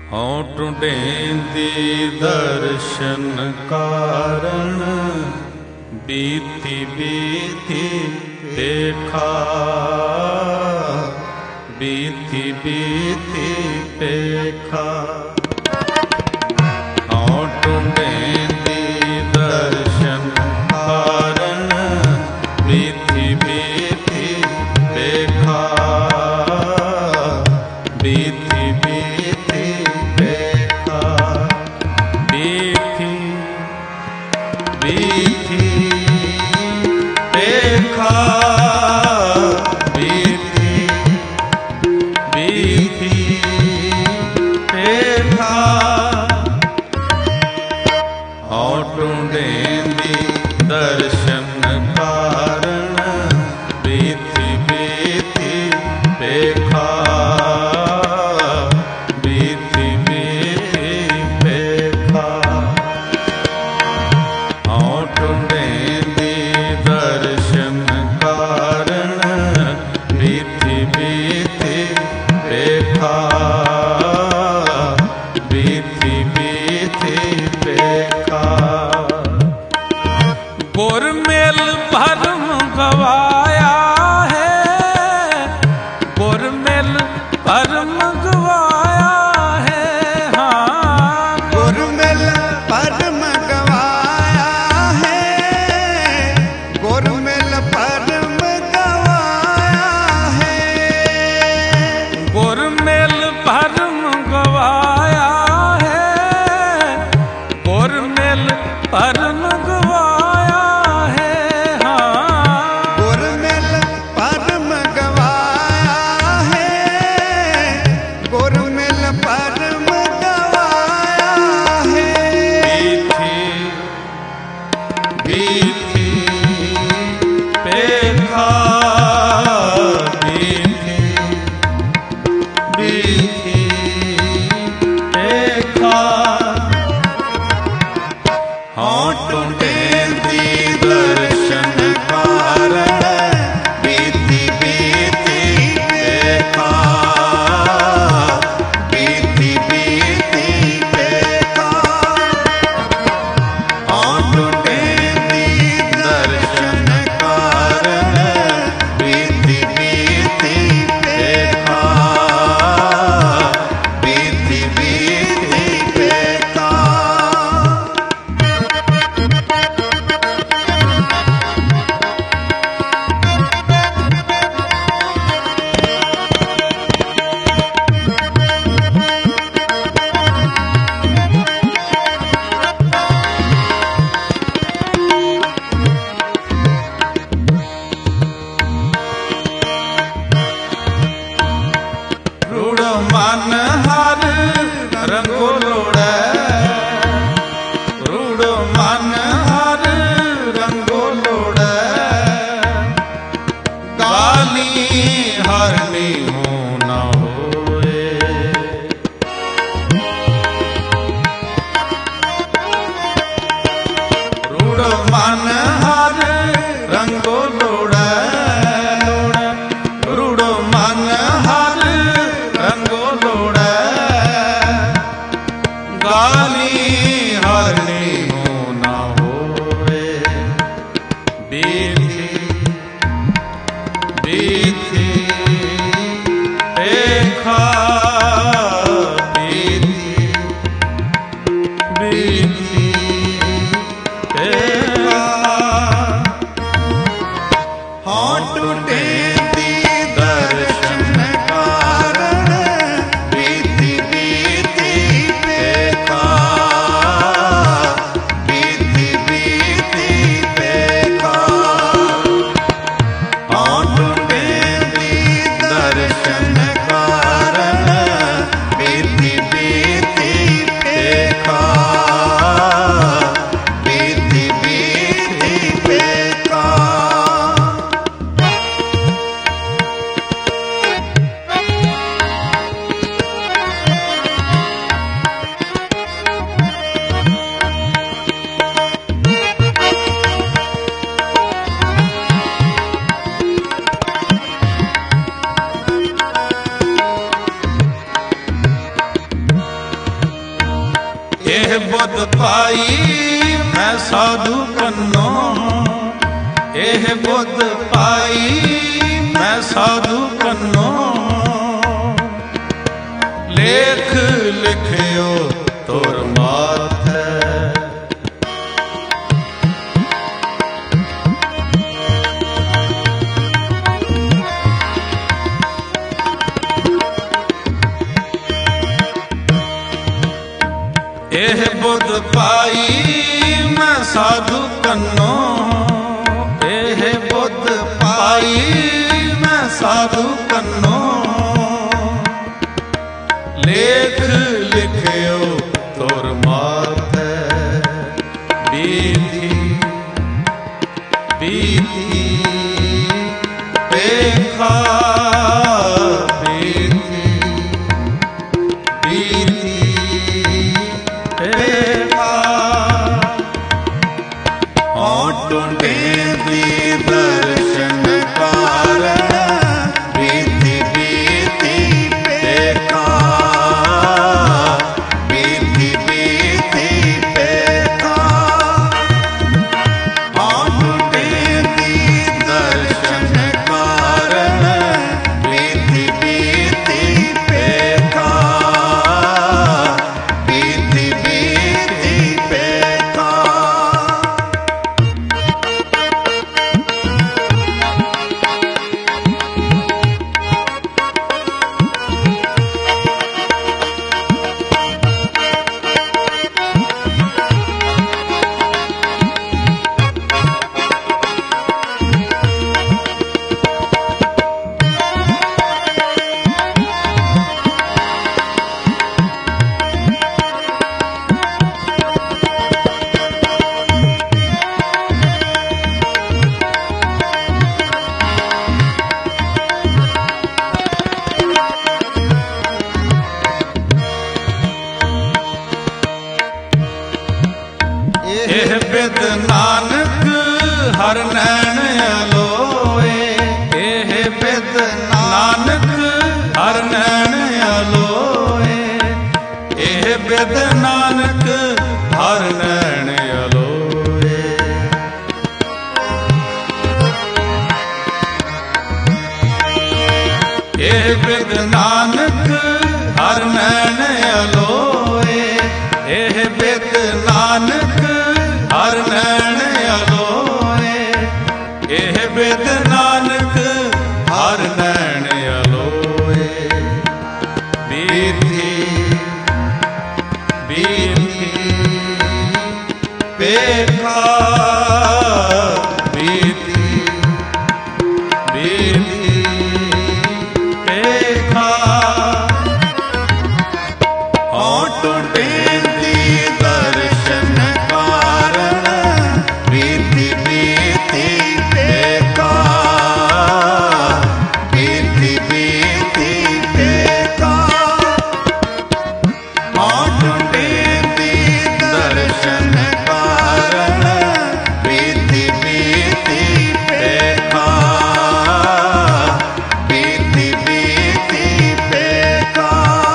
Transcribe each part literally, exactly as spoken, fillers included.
हूँ टुंडेंदी दर्शन कारण बीती बीती देखा बीती बीती देखा हूँ टुंडेंदी दर्शन कारण बीती बीती देखा बीती बीती देखा बीती बीती देखा बीती बीती देखा हूँ टुंडेंदी दर्शन कारण बीती बीती देखा बीती बीती देखा हूँ टुंडेंदी दर्शन कारण बीती बीती देखा बीती बीती देखा गुरमेल भरम गवाया है गुरमेल भरम गवाया है हाँ गुरमेल भरम गवाया है गुरमेल भरम गवाया है गुरमेल भरम गवाया है गुरमेल भरम गवाया है हाँ गुरमेल भरम गवाया है गुरमेल भरम गवाया है बीती बीती देखा बीती बीती देखा हूँ टुंडेंदी दर्शन कारण बीती बीती देखा बीती बीती देखा हूँ टुंडेंदी दर्शन कारण बीती बीती देखा बीती बीती देखा रूढ़ मन हर रंगो लोड़े रूढ़ मन हर रंगो लोड़े गाली हरनी हो न होए रूढ़ मन हर रंगो लोड़े रूढ़ मन हर रंगो लोड़े गाली ਇਹ ਬੁੱਧ ਪਾਈ ਮੈਂ ਸਾਧੂ ਕੰਨੋ, ਇਹ ਬੁੱਧ ਪਾਈ ਮੈਂ ਸਾਧੂ ਕੰਨੋ, ਲੇਖ ਲਿਖਿਓ ਤੁਰ ਮਾਥੈ। ਇਹ ਬੁੱਧ ਪਾਈ ਮੈਂ ਸਾਧੂ ਕੰਨੋ, ਇਹ ਬੁੱਧ ਪਾਈ ਮੈਂ ਸਾਧੂ ਕੰਨੋ, ਲੇਖ ਲਿਖਿਓ ਤੁਰ ਮਾਥੈ। ਬੀਤੀ ਬੀਤੀ ਪੇਖਾ, ਬੀਤੀ ਬੀਤੀ ਟੁੰਡੇ ਦਰਸ਼ਨ ਕਾਰਨ, ਬੀਤੀ ਬੀਤੀ ਪੇਖਾ, ਬੀਤੀ ਬੀਤੀ ਪੇਖਾ। ਟੁੰਡੇ ਦਰਸ਼ਨ ਕਾਰਨ, ਬੀਤੀ ਬੀਤੀ ਪੇਖਾ, ਬੀਤੀ ਬੀਤੀ ਪੇਖਾ। ਇਹ ਬਿਦ ਨਾਨਕ ਹਰ ਨੈਣ ਅਲੋਏ, ਇਹ ਬਿਦ ਨਾਨਕ ਹਰ ਨੈਣ ਅਲੋਏ, ਇਹ ਬਿਦ ਨਾਨਕ ਹਰ ਨੈਣ ਅਲੋਏ। ਇਹ ਬਿਦ ਨਾਨਕ ਹਰ ਨੈਣ ਅਲੋਏ, ਇਹ ਬਿਦ ਨਾਨਕ ਹਰ ਨੈਣ ਅਲੋਏ, ਇਹ ਬਿਦ ਨਾਨਕ ਹਰ ਨੈਣ ਅਲੋਏ। ਬੀਤੀ ਬੀਤੀ ਪੇਖਾ, ਬੀਤੀ ਬੀਤੀ ਪੇਖਾ। ਟੁੰਡੇ ਦਰਸ਼ਨ ਕਾਰਨ, ਬੀਤੀ ਬੀਤੀ ਪੇਖਾ, ਬੀਤੀ ਬੀਤੀ ਪੇਖਾ। ਟੁੰਡੇ ਦਰਸ਼ਨ ਕਾਰਨ, ਬੀਤੀ ਬੀਤੀ ਪੇਖਾ, ਬੀਤੀ ਬੀਤੀ ਪੇਖਾ।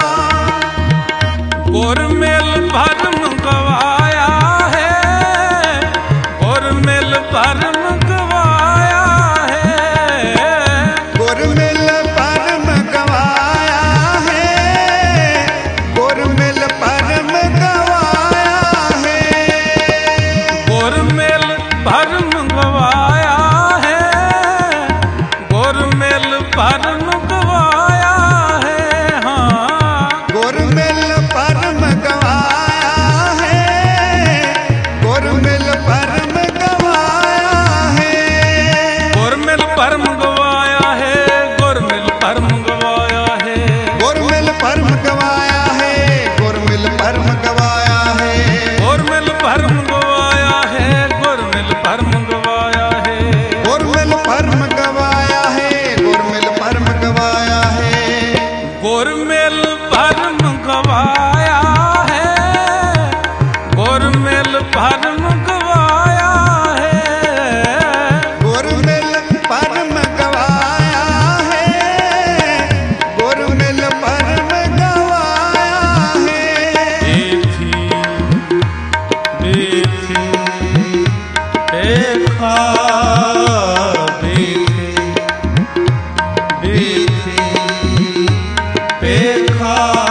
ਗੁਰ ਮਿਲ ਭਰਮ ਗਵਾਇਆ ਹੈ, ਗੁਰ ਮਿਲ ਭਰਮ ਗਵਾਇਆ ਹੈ, ਗੁਰ ਮਿਲ ਪਰਮ ਗਵਾਇਆ ਹੈ, ਗੁਰ ਮਿਲ ਪਰਮ ਗਵਾਇਆ ਹੈ। ਗੁਰ ਮਿਲ ਭਰਮ ਗਵਾਇਆ ਹੈ, ਗੁਰ ਮਿਲ ਭਰਮ ਗਵਾਇਆ ਹੈ। ਹਾਂ ਗੁਰ ਮਿਲ ਪਰਮ ਗਵਾਇਆ ਹੈ, ਗੁਰ ਮਿਲ ਪਰਮ ਗਵਾਇਆ ਹੈ। ਗੁਰ ਮਿਲ ਭਰਮ ਗਵਾਇਆ ਹੈ, ਗੁਰ ਮਿਲ ਭਰਮ ਗਵਾਇਆ ਹੈ, ਗੁਰ ਮਿਲ ਪਰਮ ਗਵਾਇਆ ਹੈ, ਗੁਰ ਮਿਲ ਪਰਮ ਗਵਾਇਆ ਹੈ। ਗੁਰ ਮਿਲ ਭਰਮ ਗਵਾਇਆ ਹੈ, ਗੁਰ ਮਿਲ ਭਰਮ ਗਵਾਇਆ ਹੈ। ਗੁਰ ਮਿਲ ਪਰਮ ਗਵਾਇਆ ਹੈ, ਗੁਰ ਮਿਲ ਪਰਮ ਗਵਾਇਆ ਹੈ। ਗੁਰ ਮਿਲ ਭਰਮ ਗਵਾਇਆ ਹੈ, ਗੁਰ ਮਿਲ ਭਰਮ ਗਵਾਇਆ ਹੈ। ਗੁਰ ਮਿਲ ਪਰਮ ਗਵਾਇਆ ਹੈ, ਗੁਰ ਮਿਲ ਪਰਮ ਗਵਾਇਆ ਹੈ। ਬੀਤੀ पेखा